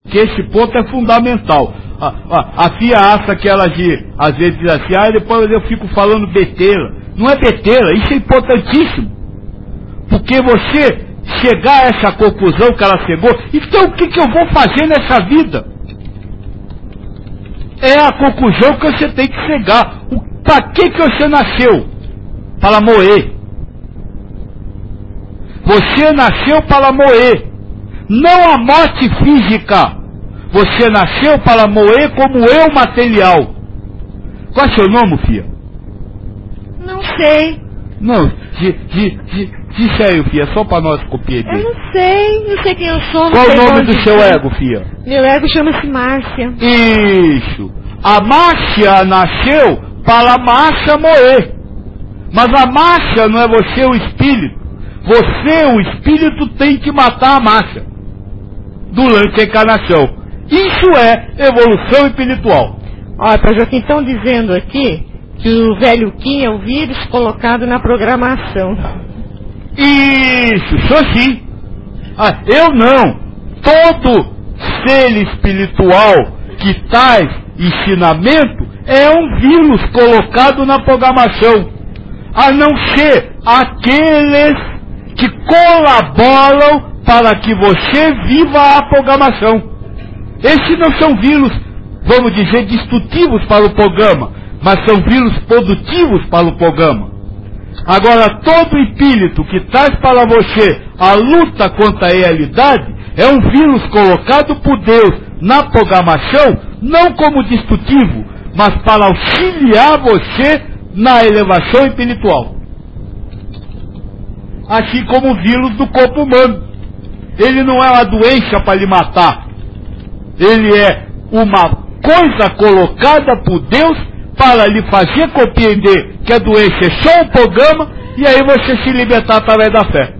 Que esse ponto é fundamental. A FIA acha que ela às vezes diz assim, depois eu fico falando besteira. Não é besteira, isso é importantíssimo. Porque você chegar a essa conclusão que ela chegou, então o que eu vou fazer nessa vida? É a conclusão que você tem que chegar. Para que você nasceu? Para morrer. Você nasceu para morrer. Não a morte física. Você nasceu para morrer como eu material. Qual é seu nome, filha? Não sei. Não, diz aí, filha, só para nós compreender. Eu não sei quem eu sou. Qual o nome do seu ego, filha? Meu ego chama-se Márcia. Isso. A Márcia nasceu para a Márcia morrer. Mas a Márcia não é você o espírito. Você, o espírito, tem que matar a Márcia durante a encarnação. Isso é evolução espiritual. Olha, Pai Joaquim, estão dizendo aqui que o velho Kim é o vírus colocado na programação. Isso sim. Eu não. Todo ser espiritual que traz ensinamento é um vírus colocado na programação. A não ser aqueles que colaboram para que você viva a programação. Esses não são vírus, vamos dizer, destrutivos para o programa, mas são vírus produtivos para o programa. Agora, todo espírito que traz para você a luta contra a realidade é um vírus colocado por Deus na programação, não como destrutivo, mas para auxiliar você na elevação espiritual. Assim como o vírus do corpo humano. Ele não é uma doença para lhe matar. Ele é uma coisa colocada por Deus para lhe fazer compreender que a doença é só um programa e aí você se libertar através da fé.